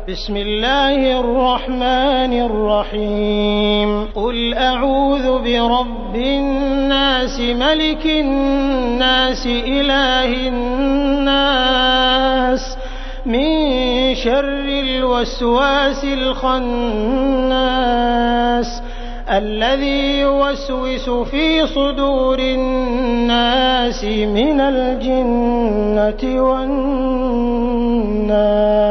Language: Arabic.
بسم الله الرحمن الرحيم قل أعوذ برب الناس ملك الناس إله الناس من شر الوسواس الخناس الذي يوسوس في صدور الناس من الجنة والناس.